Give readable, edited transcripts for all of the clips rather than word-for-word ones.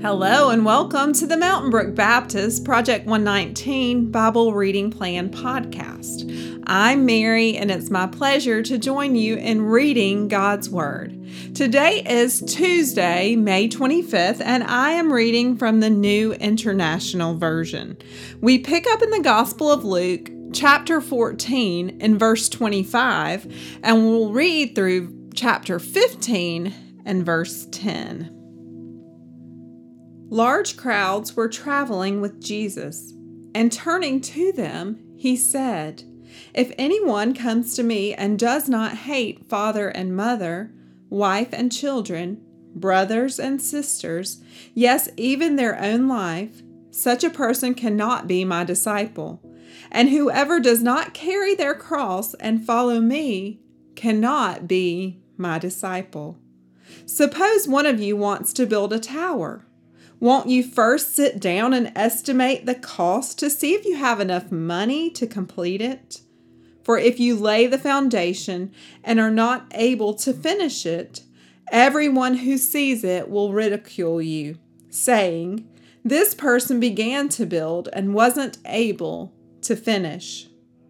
Hello and welcome to the Mountain Brook Baptist Project 119 Bible Reading Plan podcast. I'm Mary and it's my pleasure to join you in reading God's Word. Today is Tuesday, May 25th, and I am reading from the New International Version. We pick up in the Gospel of Luke, chapter 14 and verse 25, and we'll read through chapter 15 and verse 10. Large crowds were traveling with Jesus, and turning to them, he said, "If anyone comes to me and does not hate father and mother, wife and children, brothers and sisters, yes, even their own life, such a person cannot be my disciple. And whoever does not carry their cross and follow me cannot be my disciple. Suppose one of you wants to build a tower. Won't you first sit down and estimate the cost to see if you have enough money to complete it? For if you lay the foundation and are not able to finish it, everyone who sees it will ridicule you, saying, 'This person began to build and wasn't able to finish.'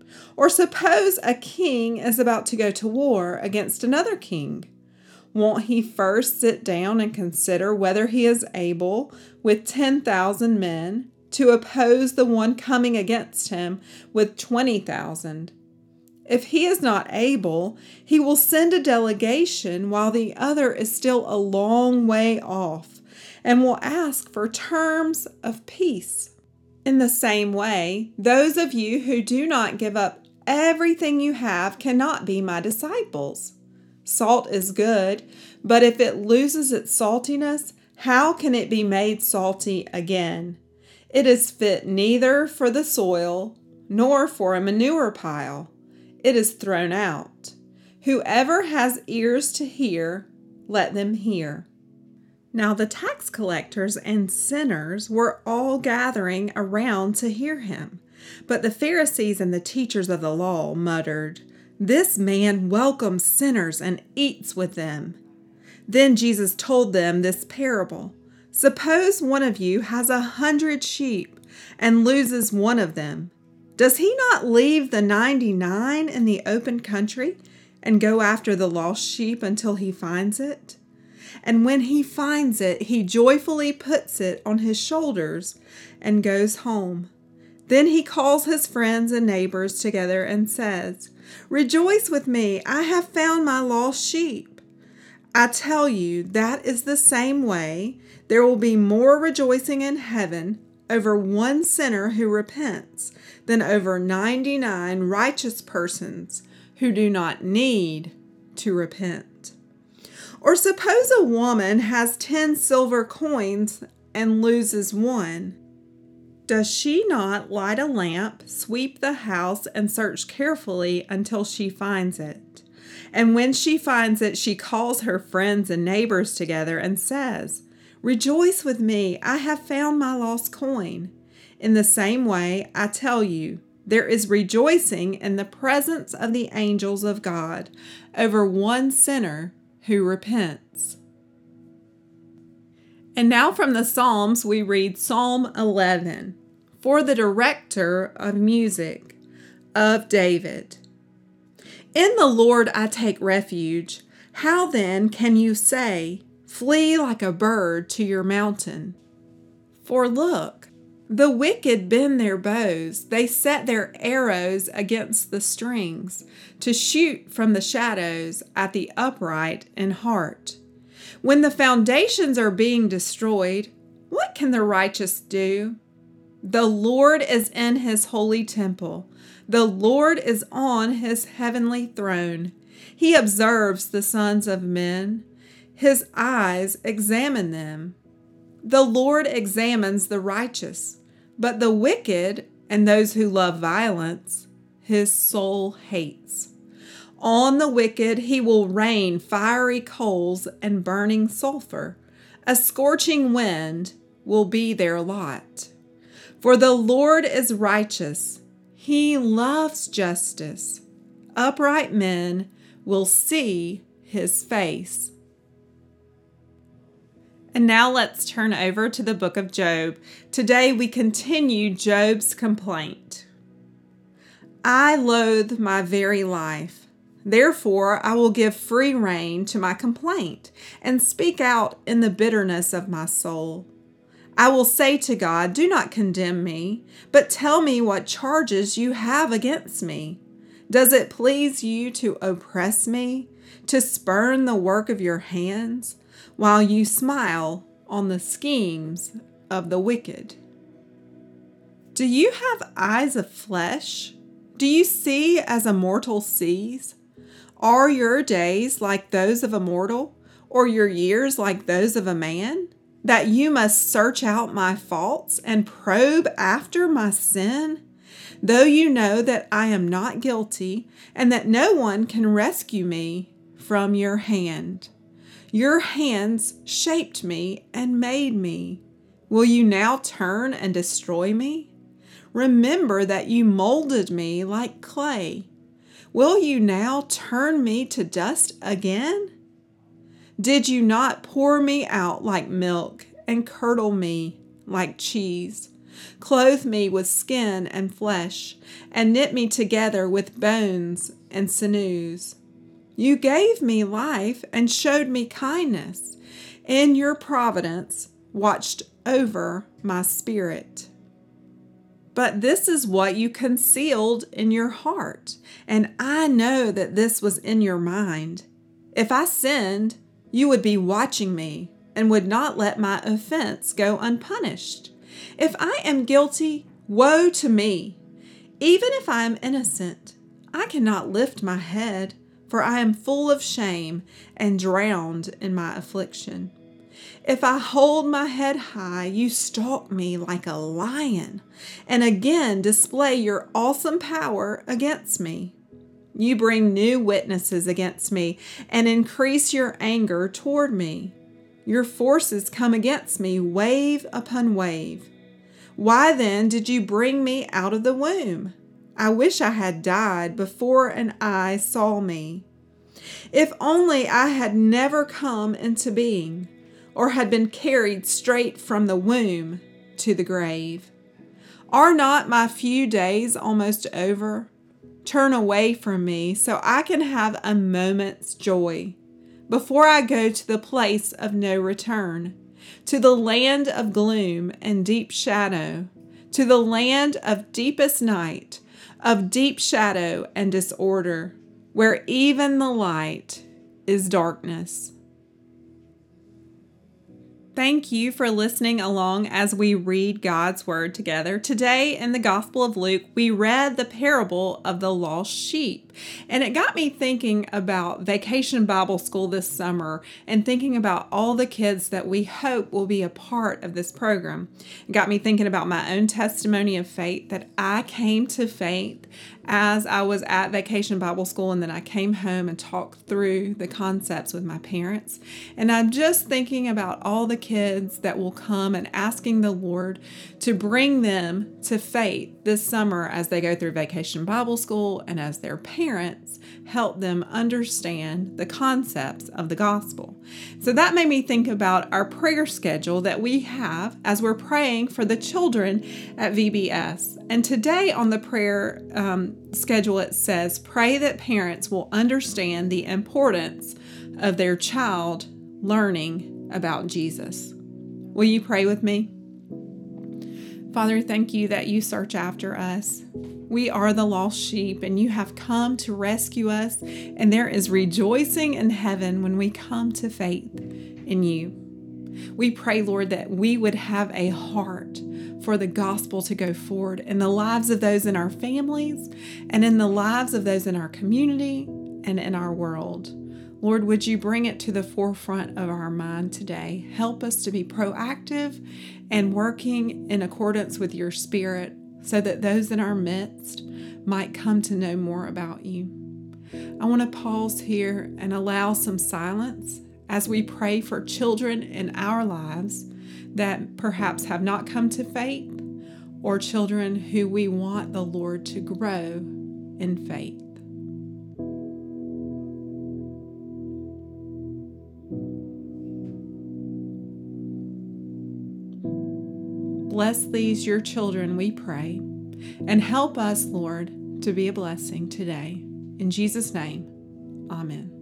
Or suppose a king is about to go to war against another king. Won't he first sit down and consider whether he is able, with 10,000 men, to oppose the one coming against him with 20,000? If he is not able, he will send a delegation while the other is still a long way off, and will ask for terms of peace. In the same way, those of you who do not give up everything you have cannot be my disciples. Salt is good, but if it loses its saltiness, how can it be made salty again? It is fit neither for the soil nor for a manure pile. It is thrown out. Whoever has ears to hear, let them hear." Now the tax collectors and sinners were all gathering around to hear him. But the Pharisees and the teachers of the law muttered, "This man welcomes sinners and eats with them." Then Jesus told them this parable. "Suppose one of you has 100 sheep and loses one of them. Does he not leave the 99 in the open country and go after the lost sheep until he finds it? And when he finds it, he joyfully puts it on his shoulders and goes home. Then he calls his friends and neighbors together and says, 'Rejoice with me, I have found my lost sheep.' I tell you, that is the same way there will be more rejoicing in heaven over one sinner who repents than over 99 righteous persons who do not need to repent. Or suppose a woman has 10 silver coins and loses one. Does she not light a lamp, sweep the house, and search carefully until she finds it? And when she finds it, she calls her friends and neighbors together and says, 'Rejoice with me, I have found my lost coin.' In the same way, I tell you, there is rejoicing in the presence of the angels of God over one sinner who repents." And now from the Psalms we read Psalm 11, for the director of music, of David. "In the Lord I take refuge. How then can you say, 'Flee like a bird to your mountain'? For look, the wicked bend their bows, they set their arrows against the strings, to shoot from the shadows at the upright in heart. When the foundations are being destroyed, what can the righteous do? The Lord is in his holy temple. The Lord is on his heavenly throne. He observes the sons of men. His eyes examine them. The Lord examines the righteous, but the wicked and those who love violence, his soul hates. On the wicked he will rain fiery coals and burning sulfur. A scorching wind will be their lot. For the Lord is righteous. He loves justice. Upright men will see his face." And now let's turn over to the book of Job. Today we continue Job's complaint. I loathe my very life. Therefore, I will give free rein to my complaint and speak out in the bitterness of my soul. I will say to God, do not condemn me, but tell me what charges you have against me. Does it please you to oppress me, to spurn the work of your hands, while you smile on the schemes of the wicked? Do you have eyes of flesh? Do you see as a mortal sees? Are your days like those of a mortal, or your years like those of a man, that you must search out my faults and probe after my sin? Though you know that I am not guilty, and that no one can rescue me from your hand. Your hands shaped me and made me. Will you now turn and destroy me? Remember that you molded me like clay. Will you now turn me to dust again? Did you not pour me out like milk and curdle me like cheese? Clothe me with skin and flesh, and knit me together with bones and sinews. You gave me life and showed me kindness. In your providence, watched over my spirit. But this is what you concealed in your heart, and I know that this was in your mind. If I sinned, you would be watching me and would not let my offense go unpunished. If I am guilty, woe to me. Even if I am innocent, I cannot lift my head, for I am full of shame and drowned in my affliction. If I hold my head high, you stalk me like a lion, and again display your awesome power against me. You bring new witnesses against me and increase your anger toward me. Your forces come against me wave upon wave. Why then did you bring me out of the womb? I wish I had died before an eye saw me. If only I had never come into being, or had been carried straight from the womb to the grave. Are not my few days almost over? Turn away from me so I can have a moment's joy before I go to the place of no return, to the land of gloom and deep shadow, to the land of deepest night, of deep shadow and disorder, where even the light is darkness. Thank you for listening along as we read God's Word together. Today in the Gospel of Luke, we read the parable of the lost sheep. And it got me thinking about Vacation Bible School this summer and thinking about all the kids that we hope will be a part of this program. It got me thinking about my own testimony of faith, that I came to faith as I was at Vacation Bible School, and then I came home and talked through the concepts with my parents. And I'm just thinking about all the kids that will come and asking the Lord to bring them to faith this summer as they go through Vacation Bible School, and as their parents help them understand the concepts of the gospel. So that made me think about our prayer schedule that we have as we're praying for the children at VBS. And today on the prayer schedule, it says, pray that parents will understand the importance of their child learning about Jesus. Will you pray with me? Father, thank you that you search after us. We are the lost sheep, and you have come to rescue us, and there is rejoicing in heaven when we come to faith in you. We pray, Lord, that we would have a heart for the gospel to go forward in the lives of those in our families and in the lives of those in our community and in our world. Lord, would you bring it to the forefront of our mind today? Help us to be proactive and working in accordance with your Spirit so that those in our midst might come to know more about you. I want to pause here and allow some silence as we pray for children in our lives that perhaps have not come to faith, or children who we want the Lord to grow in faith. Bless these, your children, we pray, and help us, Lord, to be a blessing today. In Jesus' name, amen.